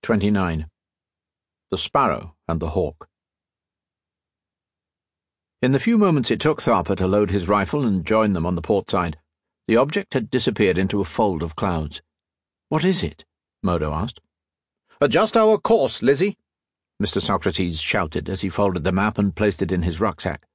29. The Sparrow and the Hawk. In the few moments it took Tharpa to load his rifle and join them on the port side, the object had disappeared into a fold of clouds. "What is it?" Modo asked. "Adjust our course, Lizzie," Mr. Socrates shouted as he folded the map and placed it in his rucksack.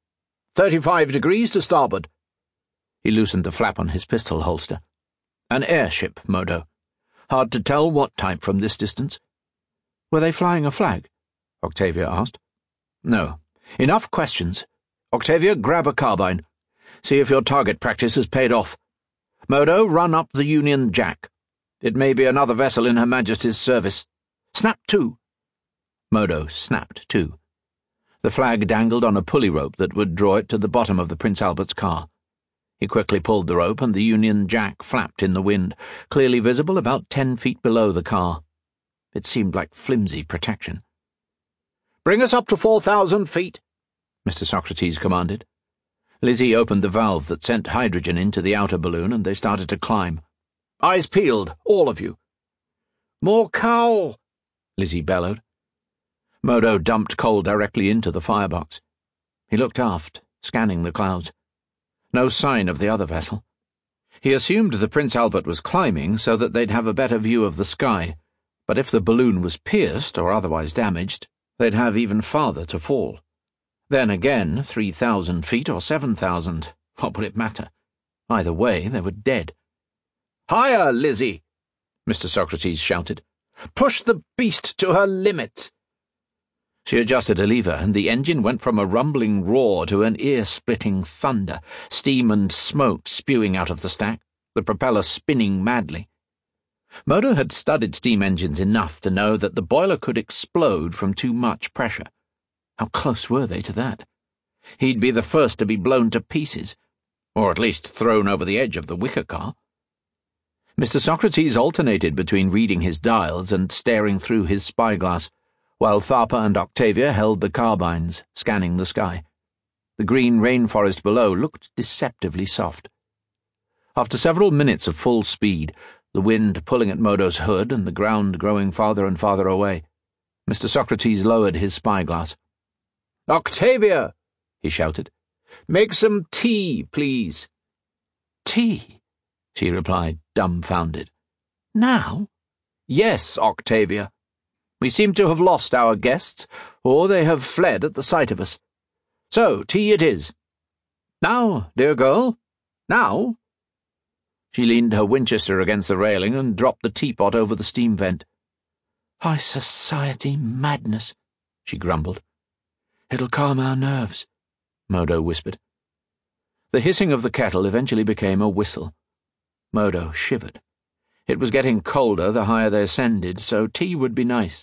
35 degrees to starboard." He loosened the flap on his pistol holster. "An airship, Modo. Hard to tell what type from this distance." "Were they flying a flag?" Octavia asked. "No. Enough questions. Octavia, grab a carbine. See if your target practice has paid off. Modo, run up the Union Jack. It may be another vessel in Her Majesty's service. Snap to." Modo snapped to. The flag dangled on a pulley rope that would draw it to the bottom of the Prince Albert's car. He quickly pulled the rope, and the Union Jack flapped in the wind, clearly visible about 10 feet below the car. It seemed like flimsy protection. "Bring us up to 4,000 feet," Mr. Socrates commanded. Lizzie opened the valve that sent hydrogen into the outer balloon, and they started to climb. "Eyes peeled, all of you." "More coal," Lizzie bellowed. Modo dumped coal directly into the firebox. He looked aft, scanning the clouds. No sign of the other vessel. He assumed the Prince Albert was climbing so that they'd have a better view of the sky, but if the balloon was pierced or otherwise damaged, they'd have even farther to fall. Then again, 3,000 feet or 7,000, what would it matter? Either way, they were dead. "Higher, Lizzie!" Mr. Socrates shouted. "Push the beast to her limits!" She adjusted a lever, and the engine went from a rumbling roar to an ear-splitting thunder, steam and smoke spewing out of the stack, the propeller spinning madly. Modo had studied steam engines enough to know that the boiler could explode from too much pressure. How close were they to that? He'd be the first to be blown to pieces, or at least thrown over the edge of the wicker car. Mr. Socrates alternated between reading his dials and staring through his spyglass, while Tharpa and Octavia held the carbines, scanning the sky. The green rainforest below looked deceptively soft. After several minutes of full speed, the wind pulling at Modo's hood and the ground growing farther and farther away, Mr. Socrates lowered his spyglass. "Octavia!" he shouted. "Make some tea, please." "Tea?" she replied, dumbfounded. "Now?" "Yes, Octavia. We seem to have lost our guests, or they have fled at the sight of us. So, tea it is. Now, dear girl, now." She leaned her Winchester against the railing and dropped the teapot over the steam vent. "High society madness," she grumbled. "It'll calm our nerves," Modo whispered. The hissing of the kettle eventually became a whistle. Modo shivered. It was getting colder the higher they ascended, so tea would be nice.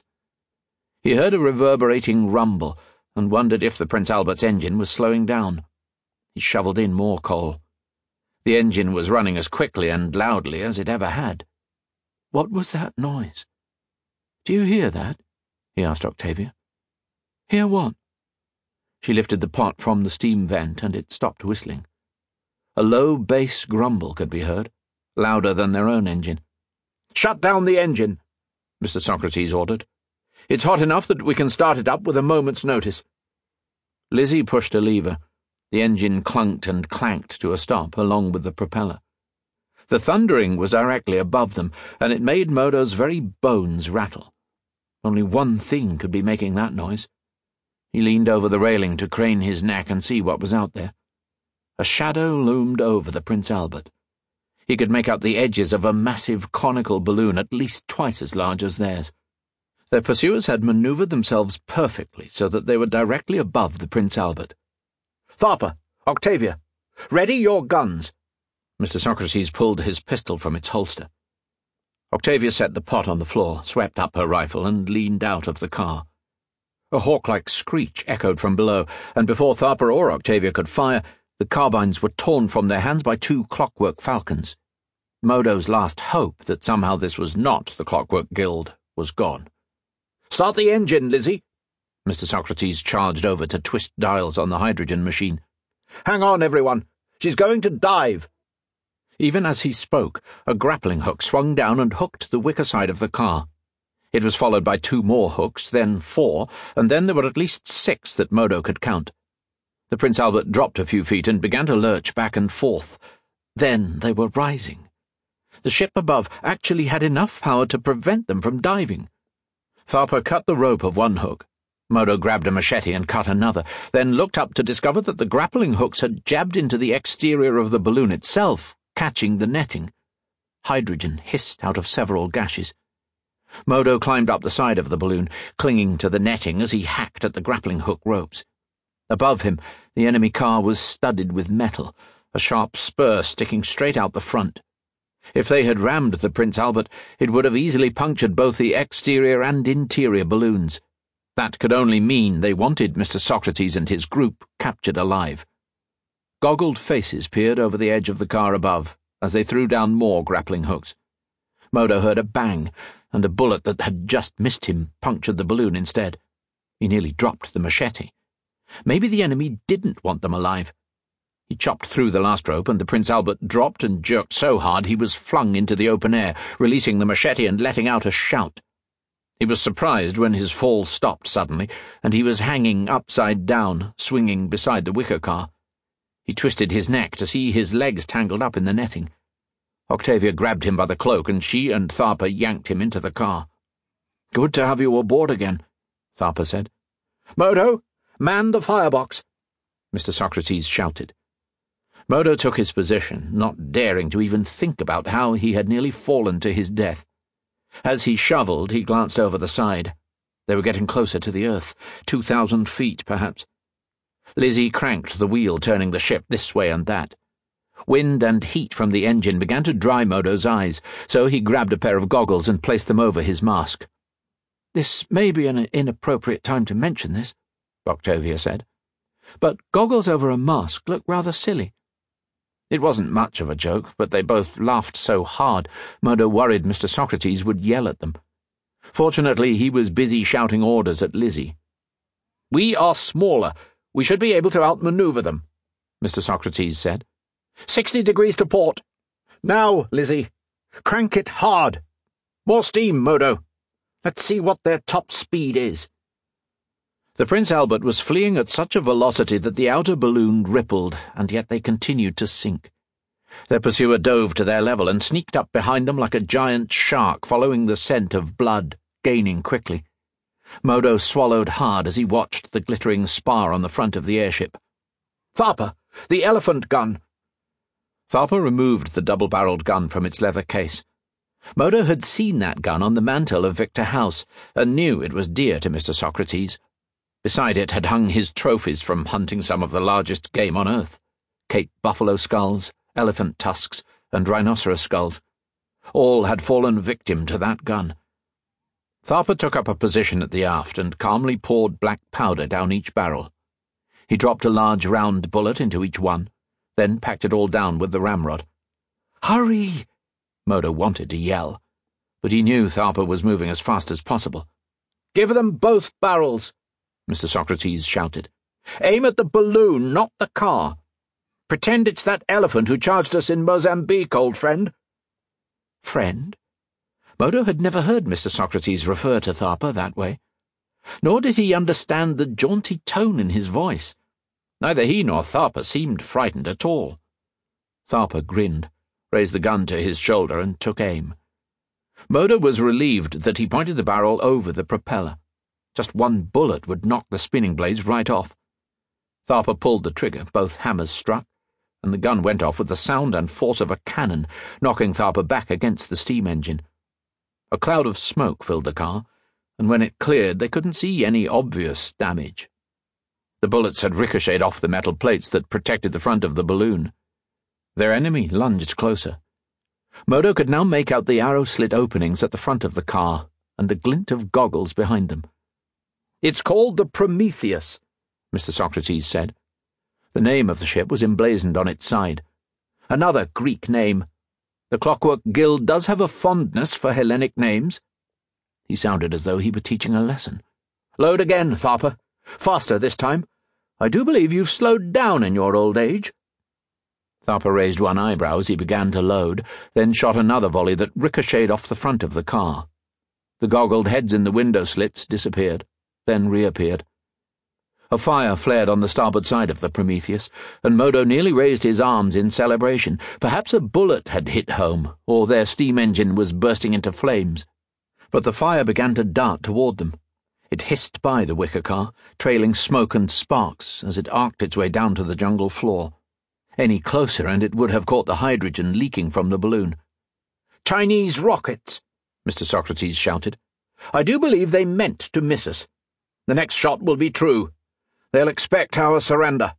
He heard a reverberating rumble and wondered if the Prince Albert's engine was slowing down. He shoveled in more coal. The engine was running as quickly and loudly as it ever had. What was that noise? "Do you hear that?" he asked Octavia. "Hear what?" She lifted the pot from the steam vent, and it stopped whistling. A low bass grumble could be heard, louder than their own engine. "Shut down the engine," Mr. Socrates ordered. "It's hot enough that we can start it up with a moment's notice." Lizzie pushed a lever. The engine clunked and clanked to a stop, along with the propeller. The thundering was directly above them, and it made Modo's very bones rattle. Only one thing could be making that noise. He leaned over the railing to crane his neck and see what was out there. A shadow loomed over the Prince Albert. He could make out the edges of a massive conical balloon at least twice as large as theirs. Their pursuers had manoeuvred themselves perfectly so that they were directly above the Prince Albert. "Tharpa, Octavia, ready your guns." Mr. Socrates pulled his pistol from its holster. Octavia set the pot on the floor, swept up her rifle, and leaned out of the car. A hawk-like screech echoed from below, and before Tharpa or Octavia could fire, the carbines were torn from their hands by 2 clockwork falcons. Modo's last hope that somehow this was not the Clockwork Guild was gone. "Start the engine, Lizzie." Mr. Socrates charged over to twist dials on the hydrogen machine. "Hang on, everyone. She's going to dive." Even as he spoke, a grappling hook swung down and hooked the wicker side of the car. It was followed by 2 more hooks, then 4, and then there were at least 6 that Modo could count. The Prince Albert dropped a few feet and began to lurch back and forth. Then they were rising. The ship above actually had enough power to prevent them from diving. Tharper cut the rope of one hook. Modo grabbed a machete and cut another, then looked up to discover that the grappling hooks had jabbed into the exterior of the balloon itself, catching the netting. Hydrogen hissed out of several gashes. Modo climbed up the side of the balloon, clinging to the netting as he hacked at the grappling hook ropes. Above him, the enemy car was studded with metal, a sharp spur sticking straight out the front. If they had rammed the Prince Albert, it would have easily punctured both the exterior and interior balloons. That could only mean they wanted Mr. Socrates and his group captured alive. Goggled faces peered over the edge of the car above as they threw down more grappling hooks. Modo heard a bang, and a bullet that had just missed him punctured the balloon instead. He nearly dropped the machete. Maybe the enemy didn't want them alive. He chopped through the last rope, and the Prince Albert dropped and jerked so hard he was flung into the open air, releasing the machete and letting out a shout. He was surprised when his fall stopped suddenly, and he was hanging upside down, swinging beside the wicker car. He twisted his neck to see his legs tangled up in the netting. Octavia grabbed him by the cloak, and she and Tharper yanked him into the car. "Good to have you aboard again," Tharper said. "Modo, man the firebox," Mr. Socrates shouted. Modo took his position, not daring to even think about how he had nearly fallen to his death. As he shoveled, he glanced over the side. They were getting closer to the earth, 2,000 feet, perhaps. Lizzie cranked the wheel, turning the ship this way and that. Wind and heat from the engine began to dry Modo's eyes, so he grabbed a pair of goggles and placed them over his mask. "This may be an inappropriate time to mention this," Octavia said, "but goggles over a mask look rather silly." It wasn't much of a joke, but they both laughed so hard Modo worried Mr. Socrates would yell at them. Fortunately, he was busy shouting orders at Lizzie. "We are smaller. We should be able to outmaneuver them," Mr. Socrates said. 60 degrees to port. Now, Lizzie, crank it hard. More steam, Modo. Let's see what their top speed is." The Prince Albert was fleeing at such a velocity that the outer balloon rippled, and yet they continued to sink. Their pursuer dove to their level and sneaked up behind them like a giant shark following the scent of blood, gaining quickly. Modo swallowed hard as he watched the glittering spar on the front of the airship. "Tharper, the elephant gun!" Tharper removed the double-barreled gun from its leather case. Modo had seen that gun on the mantel of Victor House, and knew it was dear to Mr. Socrates. Beside it had hung his trophies from hunting some of the largest game on earth: Cape buffalo skulls, elephant tusks, and rhinoceros skulls. All had fallen victim to that gun. Tharper took up a position at the aft and calmly poured black powder down each barrel. He dropped a large round bullet into each one, then packed it all down with the ramrod. "Hurry!" Modo wanted to yell, but he knew Tharper was moving as fast as possible. "Give them both barrels," Mr. Socrates shouted. "Aim at the balloon, not the car. Pretend it's that elephant who charged us in Mozambique, old friend." Friend? Modo had never heard Mr. Socrates refer to Tharper that way. Nor did he understand the jaunty tone in his voice. Neither he nor Tharper seemed frightened at all. Tharper grinned, raised the gun to his shoulder, and took aim. Modo was relieved that he pointed the barrel over the propeller. Just one bullet would knock the spinning blades right off. Tharper pulled the trigger, both hammers struck, and the gun went off with the sound and force of a cannon, knocking Tharper back against the steam engine. A cloud of smoke filled the car, and when it cleared they couldn't see any obvious damage. The bullets had ricocheted off the metal plates that protected the front of the balloon. Their enemy lunged closer. Modo could now make out the arrow-slit openings at the front of the car, and the glint of goggles behind them. "It's called the Prometheus," Mr. Socrates said. The name of the ship was emblazoned on its side. Another Greek name. The Clockwork Guild does have a fondness for Hellenic names. He sounded as though he were teaching a lesson. "Load again, Tharper. Faster this time. I do believe you've slowed down in your old age." Tharper raised one eyebrow as he began to load, then shot another volley that ricocheted off the front of the car. The goggled heads in the window slits disappeared, then reappeared. A fire flared on the starboard side of the Prometheus, and Modo nearly raised his arms in celebration. Perhaps a bullet had hit home, or their steam engine was bursting into flames. But the fire began to dart toward them. It hissed by the wicker car, trailing smoke and sparks as it arced its way down to the jungle floor. Any closer and it would have caught the hydrogen leaking from the balloon. "Chinese rockets!" Mr. Socrates shouted. "I do believe they meant to miss us. The next shot will be true. They'll expect our surrender."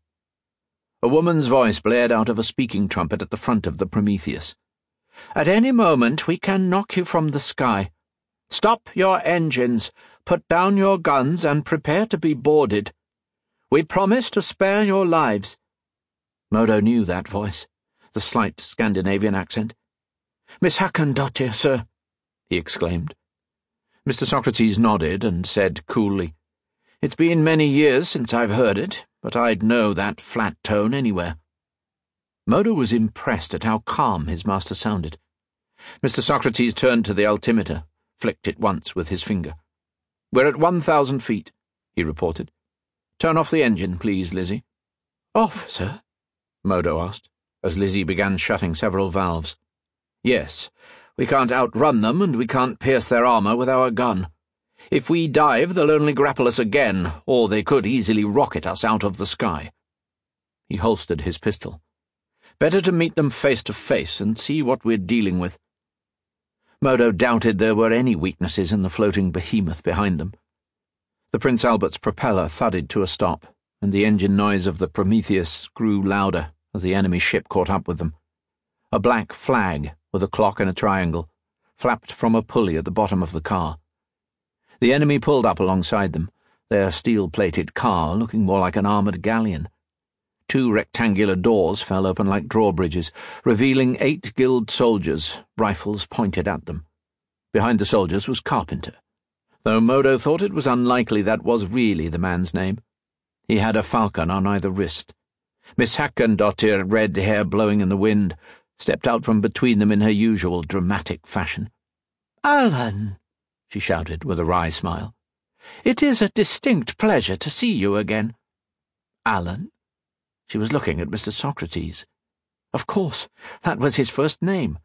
A woman's voice blared out of a speaking trumpet at the front of the Prometheus. "At any moment we can knock you from the sky. Stop your engines, put down your guns, and prepare to be boarded. We promise to spare your lives." Modo knew that voice, the slight Scandinavian accent. "Miss Hakkendottir, sir," he exclaimed. Mr. Socrates nodded and said coolly, "It's been many years since I've heard it, but I'd know that flat tone anywhere." Modo was impressed at how calm his master sounded. Mr. Socrates turned to the altimeter, flicked it once with his finger. "We're at 1,000 feet, he reported. "Turn off the engine, please, Lizzie." "Off, sir?" Modo asked, as Lizzie began shutting several valves. "Yes. We can't outrun them, and we can't pierce their armor with our gun. If we dive, they'll only grapple us again, or they could easily rocket us out of the sky." He holstered his pistol. "Better to meet them face to face and see what we're dealing with." Modo doubted there were any weaknesses in the floating behemoth behind them. The Prince Albert's propeller thudded to a stop, and the engine noise of the Prometheus grew louder as the enemy ship caught up with them. A black flag, with a clock in a triangle, flapped from a pulley at the bottom of the car. The enemy pulled up alongside them, their steel-plated car looking more like an armoured galleon. 2 rectangular doors fell open like drawbridges, revealing 8 guild soldiers, rifles pointed at them. Behind the soldiers was Carpenter, though Modo thought it was unlikely that was really the man's name. He had a falcon on either wrist. Miss Hakkendottir, red hair blowing in the wind, stepped out from between them in her usual dramatic fashion. "Alan!" she shouted with a wry smile. "It is a distinct pleasure to see you again." "Alan?" She was looking at Mr. Socrates. Of course, that was his first name.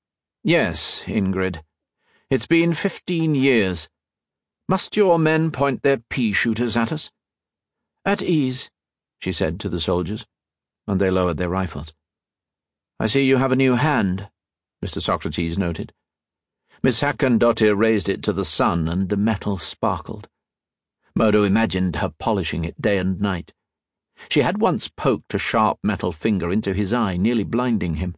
"Yes, Ingrid. It's been 15 years. Must your men point their pea-shooters at us?" "At ease," she said to the soldiers, and they lowered their rifles. "I see you have a new hand," Mr. Socrates noted. Miss Hakkendottir raised it to the sun, and the metal sparkled. Modo imagined her polishing it day and night. She had once poked a sharp metal finger into his eye, nearly blinding him.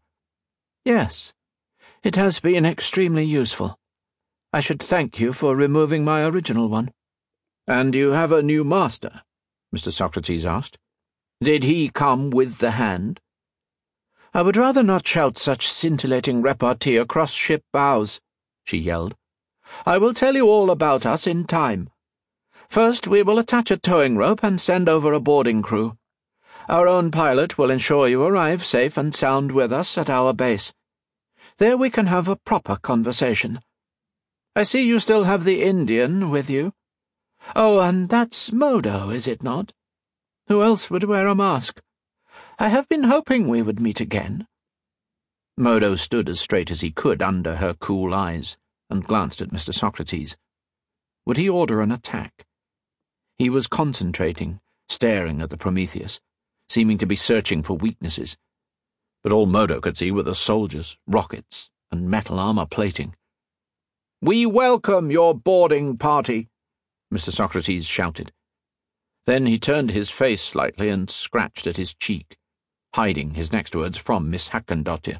"Yes, it has been extremely useful. I should thank you for removing my original one." "And you have a new master?" Mr. Socrates asked. "Did he come with the hand?" "I would rather not shout such scintillating repartee across ship bows," she yelled. "I will tell you all about us in time. First, we will attach a towing rope and send over a boarding crew. Our own pilot will ensure you arrive safe and sound with us at our base. There we can have a proper conversation. I see you still have the Indian with you. Oh, and that's Modo, is it not? Who else would wear a mask? I have been hoping we would meet again." Modo stood as straight as he could under her cool eyes and glanced at Mr. Socrates. Would he order an attack? He was concentrating, staring at the Prometheus, seeming to be searching for weaknesses. But all Modo could see were the soldiers, rockets, and metal armor plating. "We welcome your boarding party," Mr. Socrates shouted. Then he turned his face slightly and scratched at his cheek, hiding his next words from Miss Hakkendottir.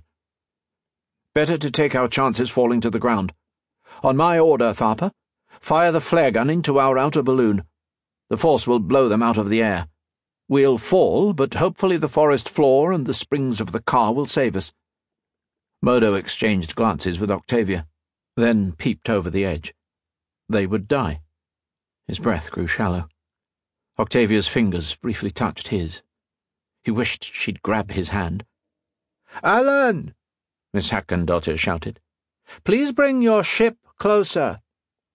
"Better to take our chances falling to the ground. On my order, Tharper, fire the flare gun into our outer balloon. The force will blow them out of the air. We'll fall, but hopefully the forest floor and the springs of the car will save us." Modo exchanged glances with Octavia, then peeped over the edge. They would die. His breath grew shallow. Octavia's fingers briefly touched his. He wished she'd grab his hand. "Alan!" Miss Hakkendottir shouted. "Please bring your ship closer."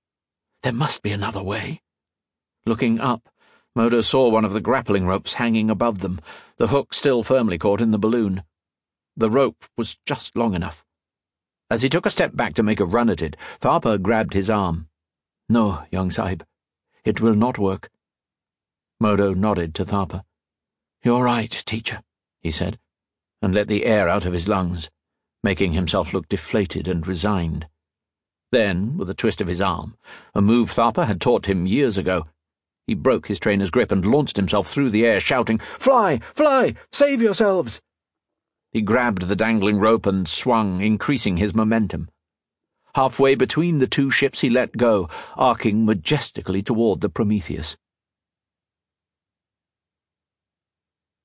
There must be another way. Looking up, Modo saw one of the grappling ropes hanging above them, the hook still firmly caught in the balloon. The rope was just long enough. As he took a step back to make a run at it, Tharpa grabbed his arm. "No, young Sahib, it will not work." Modo nodded to Tharpa. "You're right, teacher," he said, and let the air out of his lungs, making himself look deflated and resigned. Then, with a twist of his arm, a move Tharpa had taught him years ago, he broke his trainer's grip and launched himself through the air, shouting, "Fly! Fly! Save yourselves!" He grabbed the dangling rope and swung, increasing his momentum. Halfway between the two ships he let go, arcing majestically toward the Prometheus.